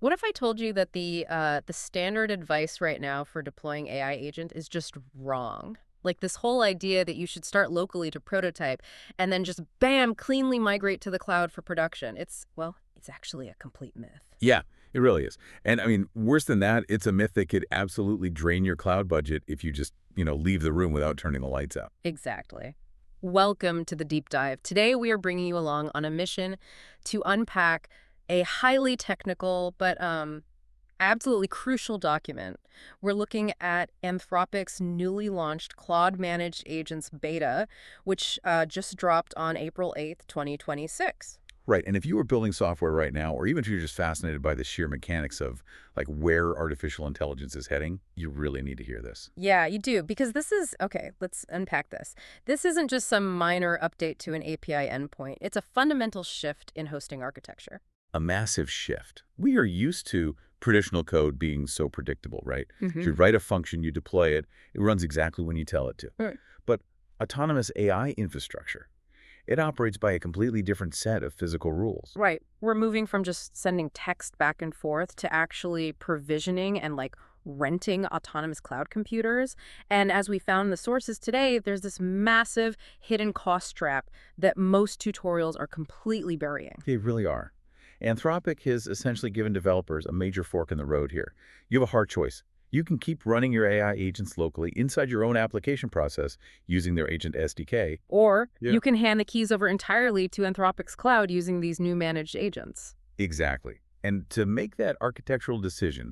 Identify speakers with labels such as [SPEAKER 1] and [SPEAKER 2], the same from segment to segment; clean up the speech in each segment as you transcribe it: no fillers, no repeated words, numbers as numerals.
[SPEAKER 1] What if I told you that the standard advice right now for deploying AI agent is just wrong? Like this whole idea that you should start locally to prototype and then just bam, cleanly migrate to the cloud for production. It's actually a complete myth.
[SPEAKER 2] Yeah, it really is. And I mean, worse than that, it's a myth that could absolutely drain your cloud budget if you just, leave the room without turning the lights out.
[SPEAKER 1] Exactly. Welcome to the deep dive. Today we are bringing you along on a mission to unpack a highly technical but absolutely crucial document. We're looking at Anthropic's newly launched Claude Managed Agents beta, which just dropped on April 8th, 2026.
[SPEAKER 2] Right. And if you were building software right now, or even if you're just fascinated by the sheer mechanics of like where artificial intelligence is heading, you really need to hear this.
[SPEAKER 1] Yeah, you do, because okay, let's unpack this. This isn't just some minor update to an API endpoint. It's a fundamental shift in hosting architecture.
[SPEAKER 2] A massive shift. We are used to traditional code being so predictable, right?
[SPEAKER 1] Hmm.
[SPEAKER 2] You write a function, you deploy it, it runs exactly when you tell it to.
[SPEAKER 1] Right.
[SPEAKER 2] But autonomous AI infrastructure, it operates by a completely different set of physical rules.
[SPEAKER 1] Right. We're moving from just sending text back and forth to actually provisioning and renting autonomous cloud computers. And as we found in the sources today, there's this massive hidden cost trap that most tutorials are completely burying.
[SPEAKER 2] They really are. Anthropic has essentially given developers a major fork in the road here. You have a hard choice. You can keep running your AI agents locally inside your own application process using their agent SDK.
[SPEAKER 1] Or
[SPEAKER 2] Yeah.
[SPEAKER 1] you can hand the keys over entirely to Anthropic's cloud using these new managed agents.
[SPEAKER 2] Exactly. And to make that architectural decision,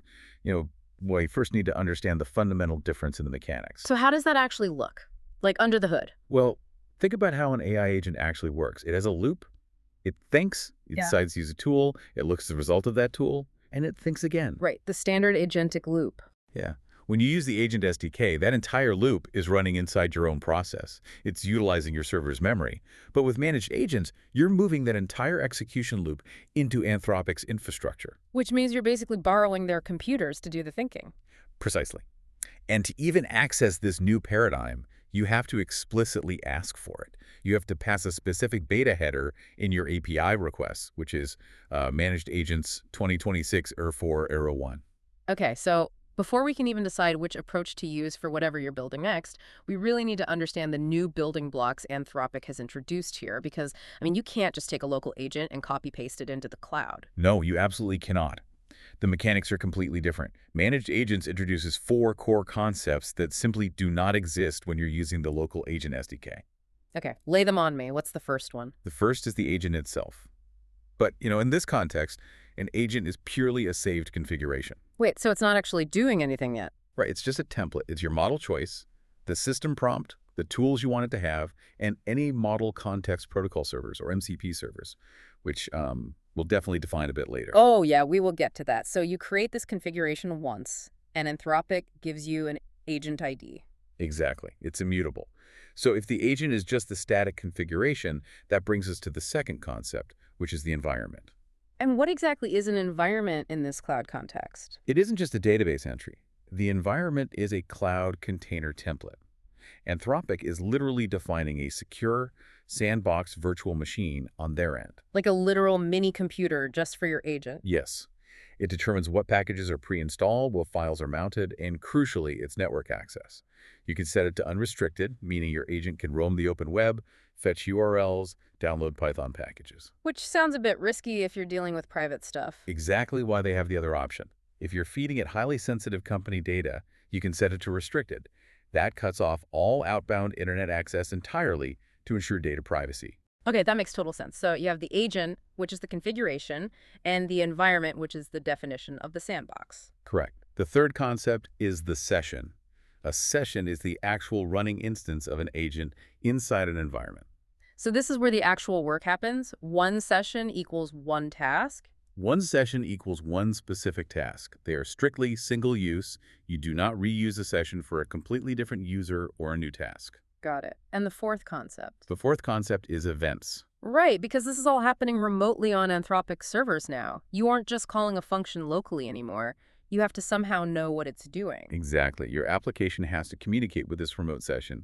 [SPEAKER 2] well, you first need to understand the fundamental difference in the mechanics.
[SPEAKER 1] So how does that actually look? Like under the hood?
[SPEAKER 2] Well, think about how an AI agent actually works. It has a loop. It thinks, it
[SPEAKER 1] Yeah.
[SPEAKER 2] decides to use a tool, it looks at the result of that tool, and it thinks again.
[SPEAKER 1] Right, the standard agentic loop.
[SPEAKER 2] Yeah. When you use the agent SDK, that entire loop is running inside your own process. It's utilizing your server's memory. But with managed agents, you're moving that entire execution loop into Anthropic's infrastructure.
[SPEAKER 1] Which means you're basically borrowing their computers to do the thinking.
[SPEAKER 2] Precisely. And to even access this new paradigm, you have to explicitly ask for it. You have to pass a specific beta header in your API requests, which is Managed Agents 2026 ER4 Arrow 1.
[SPEAKER 1] Okay, so before we can even decide which approach to use for whatever you're building next, we really need to understand the new building blocks Anthropic has introduced here because, you can't just take a local agent and copy paste it into the cloud.
[SPEAKER 2] No, you absolutely cannot. The mechanics are completely different. Managed Agents introduces 4 core concepts that simply do not exist when you're using the local agent SDK.
[SPEAKER 1] Okay, lay them on me. What's the first one?
[SPEAKER 2] The first is the agent itself. But, in this context, an agent is purely a saved configuration.
[SPEAKER 1] Wait, so it's not actually doing anything yet?
[SPEAKER 2] Right, it's just a template. It's your model choice, the system prompt, the tools you want it to have, and any model context protocol servers, or MCP servers, which we'll definitely define a bit later.
[SPEAKER 1] Oh, yeah, we will get to that. So you create this configuration once, and Anthropic gives you an agent ID.
[SPEAKER 2] Exactly. It's immutable. So if the agent is just the static configuration, that brings us to the second concept, which is the environment.
[SPEAKER 1] And what exactly is an environment in this cloud context?
[SPEAKER 2] It isn't just a database entry. The environment is a cloud container template. Anthropic is literally defining a secure, sandbox virtual machine on their end.
[SPEAKER 1] Like a literal mini computer just for your agent.
[SPEAKER 2] Yes. It determines what packages are pre-installed, what files are mounted, and crucially, its network access. You can set it to unrestricted, meaning your agent can roam the open web, fetch URLs, download Python packages.
[SPEAKER 1] Which sounds a bit risky if you're dealing with private stuff.
[SPEAKER 2] Exactly why they have the other option. If you're feeding it highly sensitive company data, you can set it to restricted. That cuts off all outbound internet access entirely to ensure data privacy.
[SPEAKER 1] Okay, that makes total sense. So you have the agent, which is the configuration, and the environment, which is the definition of the sandbox.
[SPEAKER 2] Correct. The third concept is the session. A session is the actual running instance of an agent inside an environment.
[SPEAKER 1] So this is where the actual work happens. One session equals one task.
[SPEAKER 2] One session equals one specific task. They are strictly single use. You do not reuse a session for a completely different user or a new task.
[SPEAKER 1] Got it. And the fourth concept.
[SPEAKER 2] The fourth concept is events.
[SPEAKER 1] Right, because this is all happening remotely on Anthropic servers now. You aren't just calling a function locally anymore. You have to somehow know what it's doing.
[SPEAKER 2] Exactly. Your application has to communicate with this remote session.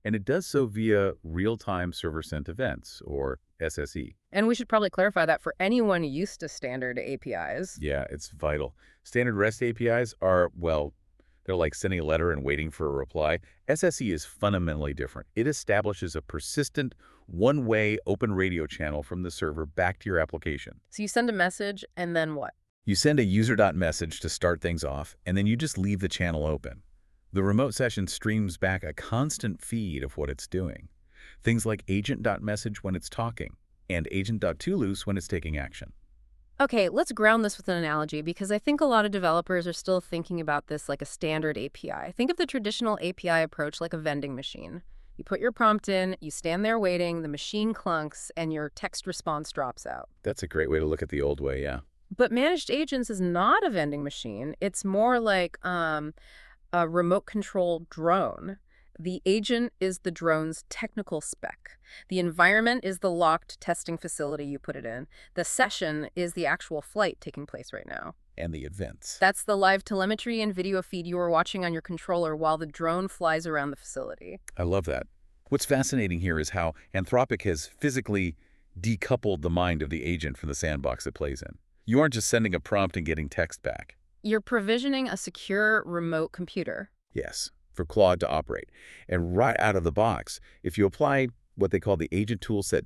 [SPEAKER 2] And it does so via real-time server-sent events, or SSE.
[SPEAKER 1] And we should probably clarify that for anyone used to standard APIs.
[SPEAKER 2] Yeah, it's vital. Standard REST APIs are, well, they're like sending a letter and waiting for a reply. SSE is fundamentally different. It establishes a persistent, one-way open radio channel from the server back to your application.
[SPEAKER 1] So you send a message, and then what?
[SPEAKER 2] You send a user.message to start things off, and then you just leave the channel open. The remote session streams back a constant feed of what it's doing. Things like agent.message when it's talking, and agent.toLoose when it's taking action.
[SPEAKER 1] Okay, let's ground this with an analogy because I think a lot of developers are still thinking about this like a standard API. Think of the traditional API approach like a vending machine. You put your prompt in, you stand there waiting, the machine clunks, and your text response drops out.
[SPEAKER 2] That's a great way to look at the old way, yeah.
[SPEAKER 1] But managed agents is not a vending machine. It's more like a remote-controlled drone. The agent is the drone's technical spec. The environment is the locked testing facility you put it in. The session is the actual flight taking place right now.
[SPEAKER 2] And the events.
[SPEAKER 1] That's the live telemetry and video feed you are watching on your controller while the drone flies around the facility.
[SPEAKER 2] I love that. What's fascinating here is how Anthropic has physically decoupled the mind of the agent from the sandbox it plays in. You aren't just sending a prompt and getting text back.
[SPEAKER 1] You're provisioning a secure remote computer.
[SPEAKER 2] Yes, for Claude to operate. And right out of the box, if you apply what they call the agent toolset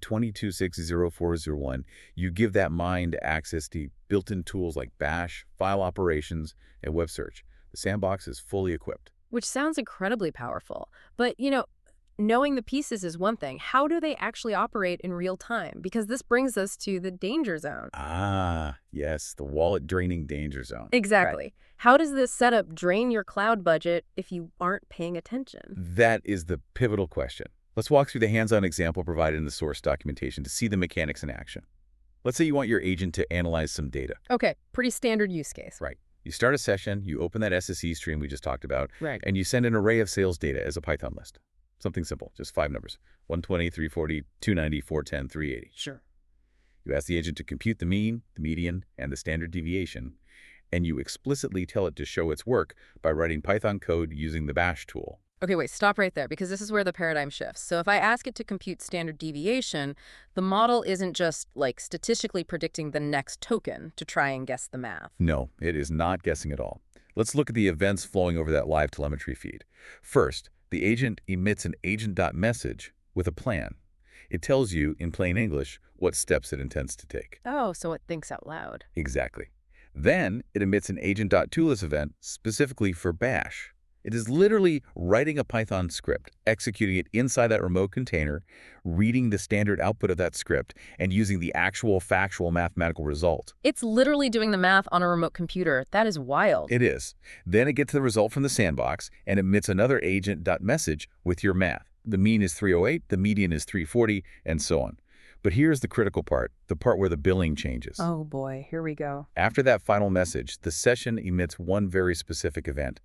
[SPEAKER 2] 2260401, you give that mind access to built-in tools like Bash, file operations, and web search. The sandbox is fully equipped.
[SPEAKER 1] Which sounds incredibly powerful. But, knowing the pieces is one thing. How do they actually operate in real time? Because this brings us to the danger zone.
[SPEAKER 2] Ah, yes, the wallet-draining danger zone.
[SPEAKER 1] Exactly. Right. How does this setup drain your cloud budget if you aren't paying attention?
[SPEAKER 2] That is the pivotal question. Let's walk through the hands-on example provided in the source documentation to see the mechanics in action. Let's say you want your agent to analyze some data.
[SPEAKER 1] Okay, pretty standard use case.
[SPEAKER 2] Right. You start a session, you open that SSE stream we just talked about,
[SPEAKER 1] right,
[SPEAKER 2] and you send an array of sales data as a Python list. Something simple, just 5 numbers, 120, 340, 290, 410, 380.
[SPEAKER 1] Sure.
[SPEAKER 2] You ask the agent to compute the mean, the median, and the standard deviation, and you explicitly tell it to show its work by writing Python code using the Bash tool.
[SPEAKER 1] Okay, wait, stop right there, because this is where the paradigm shifts. So if I ask it to compute standard deviation, the model isn't just, statistically predicting the next token to try and guess the math.
[SPEAKER 2] No, it is not guessing at all. Let's look at the events flowing over that live telemetry feed. First, the agent emits an agent.message with a plan. It tells you, in plain English, what steps it intends to take.
[SPEAKER 1] Oh, so it thinks out loud.
[SPEAKER 2] Exactly. Then it emits an agent.toList event specifically for Bash. It is literally writing a Python script, executing it inside that remote container, reading the standard output of that script, and using the actual factual mathematical result.
[SPEAKER 1] It's literally doing the math on a remote computer. That is wild.
[SPEAKER 2] It is. Then it gets the result from the sandbox and emits another agent.message with your math. The mean is 308, the median is 340, and so on. But here's the critical part, the part where the billing changes.
[SPEAKER 1] Oh boy, here we go.
[SPEAKER 2] After that final message, the session emits one very specific event.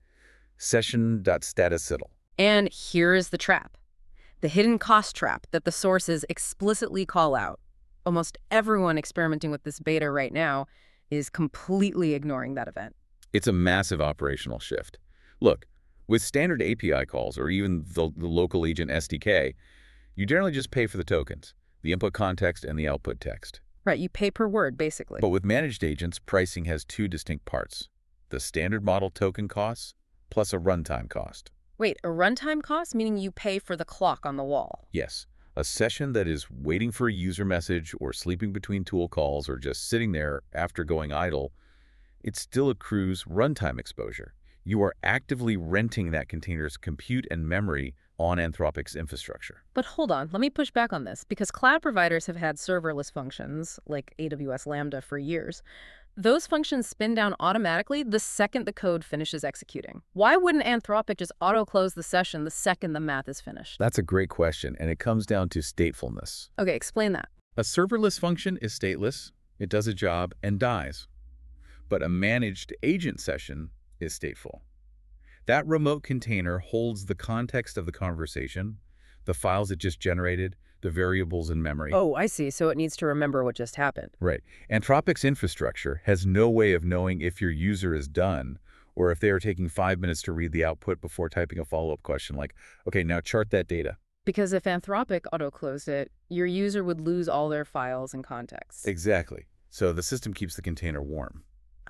[SPEAKER 2] Session.statusIdle.
[SPEAKER 1] And here is the trap. The hidden cost trap that the sources explicitly call out. Almost everyone experimenting with this beta right now is completely ignoring that event.
[SPEAKER 2] It's a massive operational shift. Look, with standard API calls or even the local agent SDK, you generally just pay for the tokens, the input context and the output text.
[SPEAKER 1] Right, you pay per word, basically.
[SPEAKER 2] But with managed agents, pricing has two distinct parts. The standard model token costs plus a runtime cost.
[SPEAKER 1] Wait, a runtime cost? Meaning you pay for the clock on the wall?
[SPEAKER 2] Yes. A session that is waiting for a user message or sleeping between tool calls or just sitting there after going idle, it still accrues runtime exposure. You are actively renting that container's compute and memory on Anthropic's infrastructure.
[SPEAKER 1] But hold on, let me push back on this, because cloud providers have had serverless functions, like AWS Lambda, for years. Those functions spin down automatically the second the code finishes executing. Why wouldn't Anthropic just auto-close the session the second the math is finished?
[SPEAKER 2] That's a great question, and it comes down to statefulness.
[SPEAKER 1] Okay, explain that.
[SPEAKER 2] A serverless function is stateless, it does a job, and dies. But a managed agent session is stateful. That remote container holds the context of the conversation, the files it just generated, the variables in memory.
[SPEAKER 1] Oh, I see. So it needs to remember what just happened.
[SPEAKER 2] Right. Anthropic's infrastructure has no way of knowing if your user is done Or if they are taking 5 minutes to read the output before typing a follow-up question like, okay, now chart that data.
[SPEAKER 1] Because if Anthropic auto-closed it, your user would lose all their files and context.
[SPEAKER 2] Exactly. So the system keeps the container warm.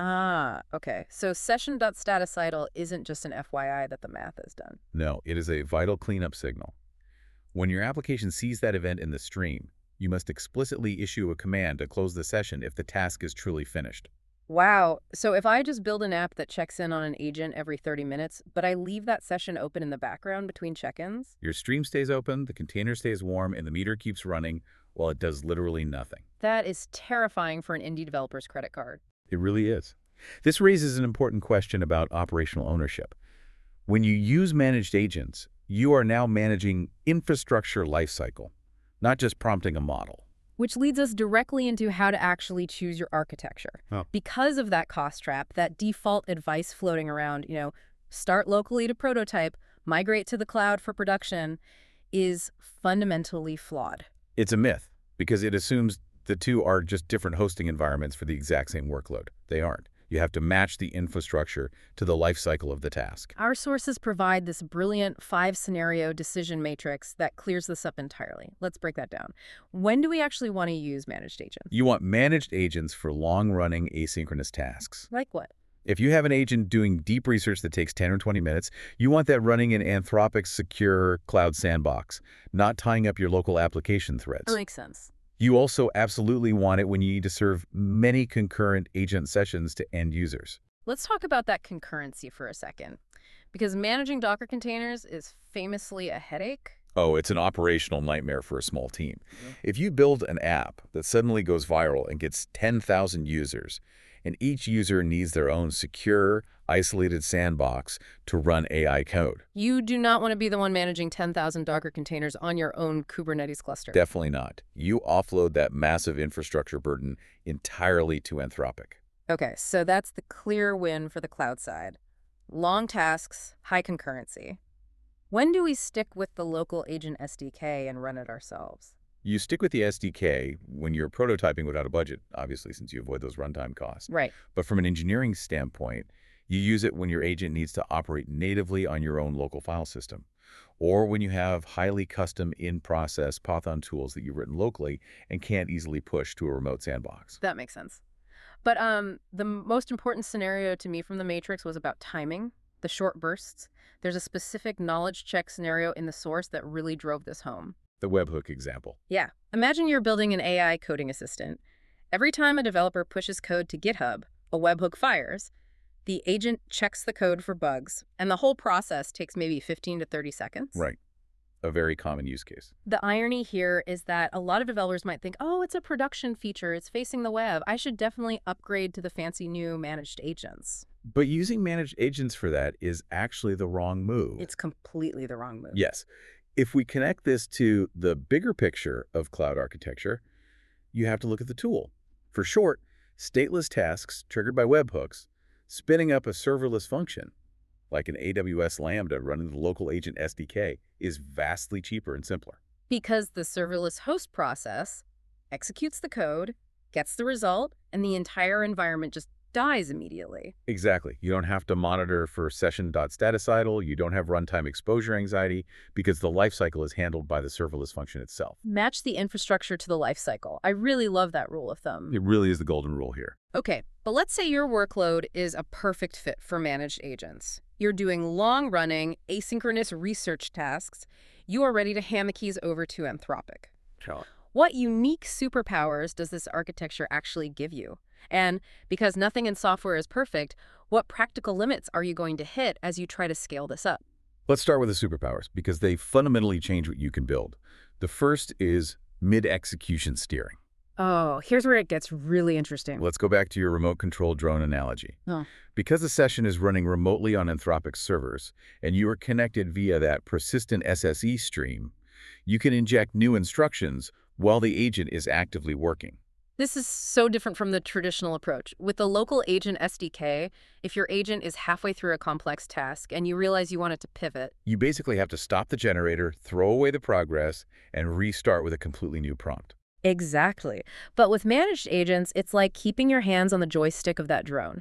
[SPEAKER 1] Ah, okay. So session.statusidle isn't just an FYI that the math is done.
[SPEAKER 2] No, it is a vital cleanup signal. When your application sees that event in the stream, you must explicitly issue a command to close the session if the task is truly finished.
[SPEAKER 1] Wow. So if I just build an app that checks in on an agent every 30 minutes, but I leave that session open in the background between check-ins?
[SPEAKER 2] Your stream stays open, the container stays warm, and the meter keeps running while it does literally nothing.
[SPEAKER 1] That is terrifying for an indie developer's credit card.
[SPEAKER 2] It really is. This raises an important question about operational ownership. When you use managed agents, you are now managing infrastructure lifecycle, not just prompting a model.
[SPEAKER 1] Which leads us directly into how to actually choose your architecture.
[SPEAKER 2] Oh.
[SPEAKER 1] Because of that cost trap, that default advice floating around, start locally to prototype, migrate to the cloud for production, is fundamentally flawed.
[SPEAKER 2] It's a myth because it assumes the two are just different hosting environments for the exact same workload. They aren't. You have to match the infrastructure to the life cycle of the task.
[SPEAKER 1] Our sources provide this brilliant 5-scenario decision matrix that clears this up entirely. Let's break that down. When do we actually want to use managed agents?
[SPEAKER 2] You want managed agents for long-running asynchronous tasks.
[SPEAKER 1] Like what?
[SPEAKER 2] If you have an agent doing deep research that takes 10 or 20 minutes, you want that running in Anthropic's secure cloud sandbox, not tying up your local application threads.
[SPEAKER 1] That makes sense.
[SPEAKER 2] You also absolutely want it when you need to serve many concurrent agent sessions to end users.
[SPEAKER 1] Let's talk about that concurrency for a second, because managing Docker containers is famously a headache.
[SPEAKER 2] Oh, it's an operational nightmare for a small team. If you build an app that suddenly goes viral and gets 10,000 users, and each user needs their own secure, isolated sandbox to run AI code.
[SPEAKER 1] You do not want to be the one managing 10,000 Docker containers on your own Kubernetes cluster.
[SPEAKER 2] Definitely not. You offload that massive infrastructure burden entirely to Anthropic.
[SPEAKER 1] Okay, so that's the clear win for the cloud side. Long tasks, high concurrency. When do we stick with the local agent SDK and run it ourselves?
[SPEAKER 2] You stick with the SDK when you're prototyping without a budget, obviously, since you avoid those runtime costs.
[SPEAKER 1] Right.
[SPEAKER 2] But from an engineering standpoint, you use it when your agent needs to operate natively on your own local file system, or when you have highly custom in-process Python tools that you've written locally and can't easily push to a remote sandbox.
[SPEAKER 1] That makes sense. But the most important scenario to me from the Matrix was about timing, the short bursts. There's a specific knowledge check scenario in the source that really drove this home.
[SPEAKER 2] The webhook example.
[SPEAKER 1] Yeah. Imagine you're building an AI coding assistant. Every time a developer pushes code to GitHub, a webhook fires, the agent checks the code for bugs, and the whole process takes maybe 15 to 30 seconds.
[SPEAKER 2] Right. A very common use case.
[SPEAKER 1] The irony here is that a lot of developers might think, oh, it's a production feature, it's facing the web, I should definitely upgrade to the fancy new managed agents.
[SPEAKER 2] But using managed agents for that is actually the wrong move.
[SPEAKER 1] It's completely the wrong move.
[SPEAKER 2] Yes. If we connect this to the bigger picture of cloud architecture, you have to look at the tool. For short, stateless tasks triggered by webhooks, spinning up a serverless function, like an AWS Lambda running the local agent SDK, is vastly cheaper and simpler.
[SPEAKER 1] Because the serverless host process executes the code, gets the result, and the entire environment just dies immediately.
[SPEAKER 2] Exactly. You don't have to monitor for session.statusidle. You don't have runtime exposure anxiety because the lifecycle is handled by the serverless function itself.
[SPEAKER 1] Match the infrastructure to the lifecycle. I really love that rule of thumb.
[SPEAKER 2] It really is the golden rule here.
[SPEAKER 1] Okay, but let's say your workload is a perfect fit for managed agents. You're doing long-running, asynchronous research tasks. You are ready to hand the keys over to Anthropic.
[SPEAKER 2] Sure.
[SPEAKER 1] What unique superpowers does this architecture actually give you? And because nothing in software is perfect, what practical limits are you going to hit as you try to scale this up?
[SPEAKER 2] Let's start with the superpowers because they fundamentally change what you can build. The first is mid-execution steering.
[SPEAKER 1] Oh, here's where it gets really interesting.
[SPEAKER 2] Let's go back to your remote control drone analogy.
[SPEAKER 1] Oh.
[SPEAKER 2] Because the session is running remotely on Anthropic servers and you are connected via that persistent SSE stream, you can inject new instructions while the agent is actively working.
[SPEAKER 1] This is so different from the traditional approach. With the local agent SDK, if your agent is halfway through a complex task and you realize you want it to pivot,
[SPEAKER 2] you basically have to stop the generator, throw away the progress, and restart with a completely new prompt.
[SPEAKER 1] Exactly. But with managed agents, it's like keeping your hands on the joystick of that drone.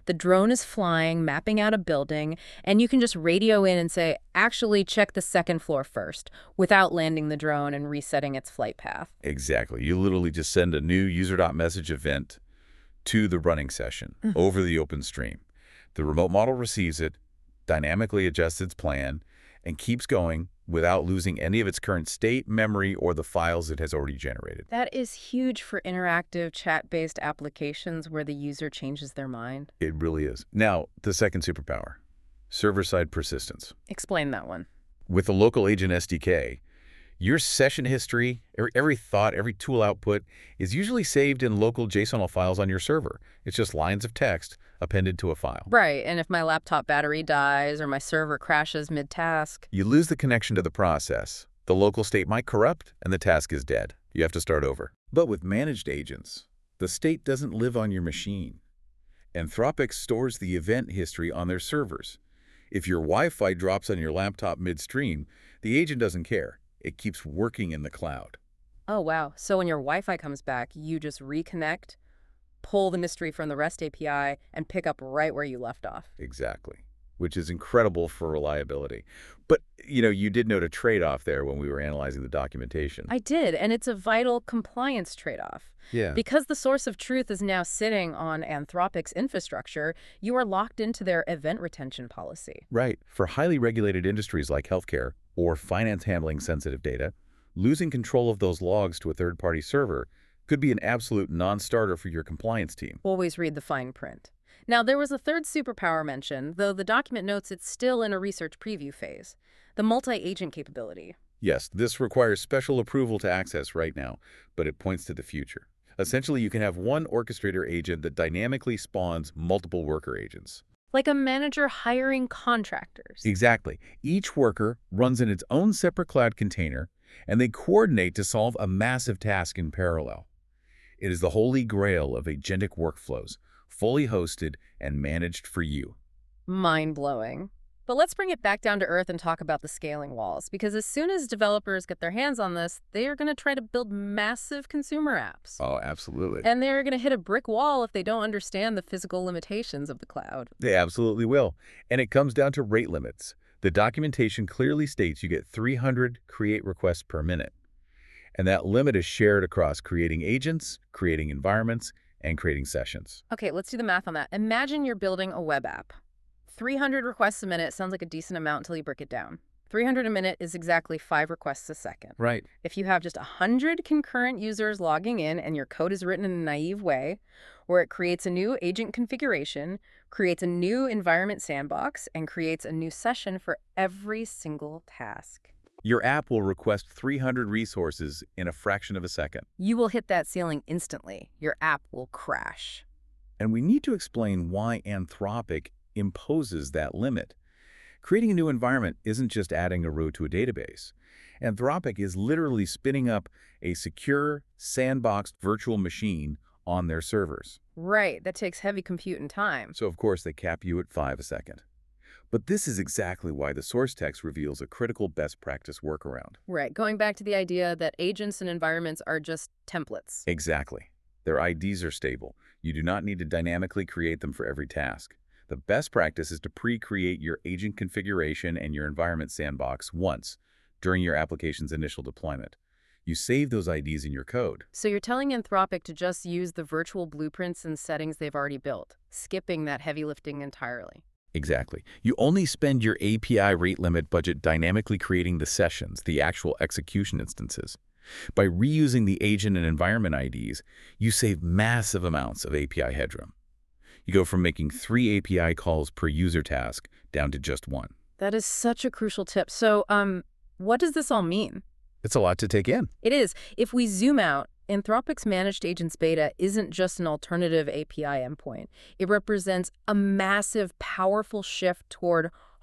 [SPEAKER 1] The drone is flying, mapping out a building, and you can just radio in and say, actually check the second floor first, without landing the drone and resetting its flight path.
[SPEAKER 2] Exactly. You literally just send a new user.message event to the running session over the open stream. The remote model receives it, dynamically adjusts its plan, and keeps going without losing any of its current state, memory, or the files it has already generated.
[SPEAKER 1] That is huge for interactive chat-based applications where the user changes their mind.
[SPEAKER 2] It really is. Now, the second superpower, server-side persistence.
[SPEAKER 1] Explain that one.
[SPEAKER 2] With the local agent SDK, your session history, every thought, every tool output is usually saved in local JSON files on your server. It's just lines of text appended to a file.
[SPEAKER 1] Right, and if my laptop battery dies or my server crashes mid-task,
[SPEAKER 2] You lose the connection to the process. The local state might corrupt, and the task is dead. You have to start over. But with managed agents, the state doesn't live on your machine. Anthropic stores the event history on their servers. If your Wi-Fi drops on your laptop midstream, the agent doesn't care. It keeps working in the cloud.
[SPEAKER 1] oh wow, so when your Wi-Fi comes back, you just reconnect, pull the mystery from the REST API, and pick up right where you left off.
[SPEAKER 2] Exactly. Which is incredible for reliability. But, you did note a trade-off there when we were analyzing the documentation.
[SPEAKER 1] I did, and it's a vital compliance trade-off.
[SPEAKER 2] Yeah.
[SPEAKER 1] Because the source of truth is now sitting on Anthropic's infrastructure, you are locked into their event retention policy.
[SPEAKER 2] Right. For highly regulated industries like healthcare or finance handling sensitive data, losing control of those logs to a third-party server could be an absolute non-starter for your compliance team.
[SPEAKER 1] Always read the fine print. Now, there was a third superpower mentioned, though the document notes it's still in a research preview phase, the multi-agent capability.
[SPEAKER 2] Yes, this requires special approval to access right now, but it points to the future. Essentially, you can have one orchestrator agent that dynamically spawns multiple worker agents.
[SPEAKER 1] Like a manager hiring contractors.
[SPEAKER 2] Exactly. Each worker runs in its own separate cloud container, and they coordinate to solve a massive task in parallel. It is the holy grail of agentic workflows, fully hosted and managed for you.
[SPEAKER 1] Mind-blowing. But let's bring it back down to earth and talk about the scaling walls, because as soon as developers get their hands on this, they are going to try to build massive consumer apps.
[SPEAKER 2] Oh, absolutely.
[SPEAKER 1] And they're going to hit a brick wall if they don't understand the physical limitations of the cloud.
[SPEAKER 2] They absolutely will. And it comes down to rate limits. The documentation clearly states you get 300 create requests per minute. And that limit is shared across creating agents, creating environments, and creating sessions.
[SPEAKER 1] Okay, let's do the math on that. Imagine you're building a web app. 300 requests a minute sounds like a decent amount until you break it down. 300 a minute is exactly 5 requests a second.
[SPEAKER 2] Right.
[SPEAKER 1] If you have just 100 concurrent users logging in and your code is written in a naive way, where it creates a new agent configuration, creates a new environment sandbox, and creates a new session for every single task,
[SPEAKER 2] Your app will request 300 resources in a fraction of a second.
[SPEAKER 1] you will hit that ceiling instantly. Your app will crash.
[SPEAKER 2] And we need to explain why Anthropic imposes that limit. Creating a new environment isn't just adding a row to a database. Anthropic is literally spinning up a secure, sandboxed virtual machine on their servers.
[SPEAKER 1] Right, that takes heavy compute and time.
[SPEAKER 2] So of course they cap you at 5 a second. But this is exactly why the source text reveals a critical best practice workaround.
[SPEAKER 1] Right, going back to the idea that agents and environments are just templates.
[SPEAKER 2] Exactly. Their IDs are stable. You do not need to dynamically create them for every task. The best practice is to pre-create your agent configuration and your environment sandbox once during your application's initial deployment. You save those IDs in your code.
[SPEAKER 1] So you're telling Anthropic to just use the virtual blueprints and settings they've already built, skipping that heavy lifting entirely.
[SPEAKER 2] Exactly. You only spend your API rate limit budget dynamically creating the sessions, the actual execution instances. By reusing the agent and environment IDs, you save massive amounts of API headroom. You go from making 3 API calls per user task down to just 1.
[SPEAKER 1] That is such a crucial tip. So, what does this all mean?
[SPEAKER 2] It's a lot to take in.
[SPEAKER 1] It is. If we zoom out, Anthropic's Managed Agents Beta isn't just an alternative API endpoint. It represents a massive, powerful shift toward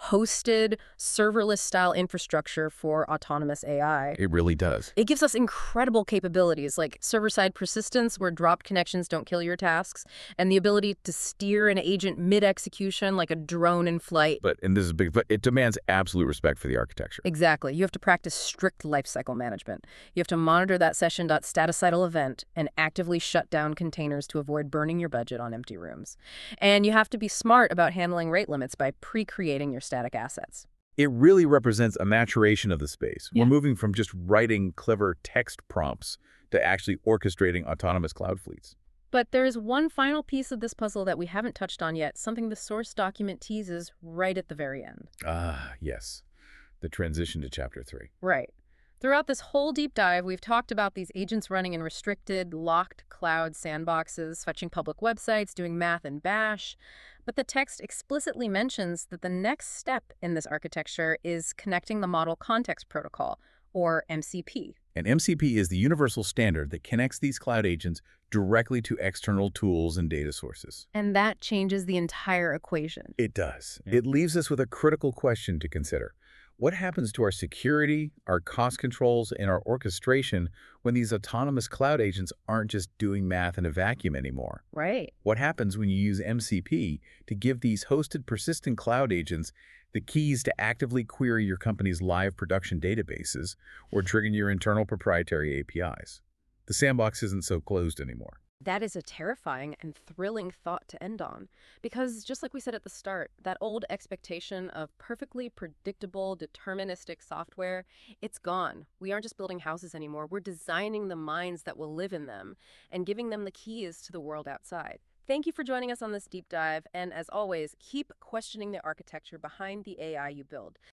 [SPEAKER 1] hosted, serverless-style infrastructure for autonomous AI.
[SPEAKER 2] It really does.
[SPEAKER 1] It gives us incredible capabilities like server-side persistence, where dropped connections don't kill your tasks, and the ability to steer an agent mid-execution like a drone in flight.
[SPEAKER 2] And this is big, but it demands absolute respect for the architecture.
[SPEAKER 1] Exactly. You have to practice strict lifecycle management. You have to monitor that session.statusidle event and actively shut down containers to avoid burning your budget on empty rooms. And you have to be smart about handling rate limits by pre-creating your static assets.
[SPEAKER 2] It really represents a maturation of the space.
[SPEAKER 1] Yeah.
[SPEAKER 2] We're moving from just writing clever text prompts to actually orchestrating autonomous cloud fleets.
[SPEAKER 1] But there's one final piece of this puzzle that we haven't touched on yet, something the source document teases right at the very end.
[SPEAKER 2] Ah, yes. The transition to Chapter 3.
[SPEAKER 1] Right. Throughout this whole deep dive, we've talked about these agents running in restricted, locked cloud sandboxes, fetching public websites, doing math in Bash. But the text explicitly mentions that the next step in this architecture is connecting the Model Context Protocol, or MCP.
[SPEAKER 2] And MCP is the universal standard that connects these cloud agents directly to external tools and data sources.
[SPEAKER 1] And that changes the entire equation.
[SPEAKER 2] It does.
[SPEAKER 1] Yeah.
[SPEAKER 2] It leaves us with a critical question to consider. What happens to our security, our cost controls, and our orchestration when these autonomous cloud agents aren't just doing math in a vacuum anymore?
[SPEAKER 1] Right.
[SPEAKER 2] What happens when you use MCP to give these hosted persistent cloud agents the keys to actively query your company's live production databases or trigger your internal proprietary APIs? The sandbox isn't so closed anymore.
[SPEAKER 1] That is a terrifying and thrilling thought to end on. Because just like we said at the start, that old expectation of perfectly predictable, deterministic software, it's gone. We aren't just building houses anymore. We're designing the minds that will live in them and giving them the keys to the world outside. Thank you for joining us on this deep dive. And as always, keep questioning the architecture behind the AI you build.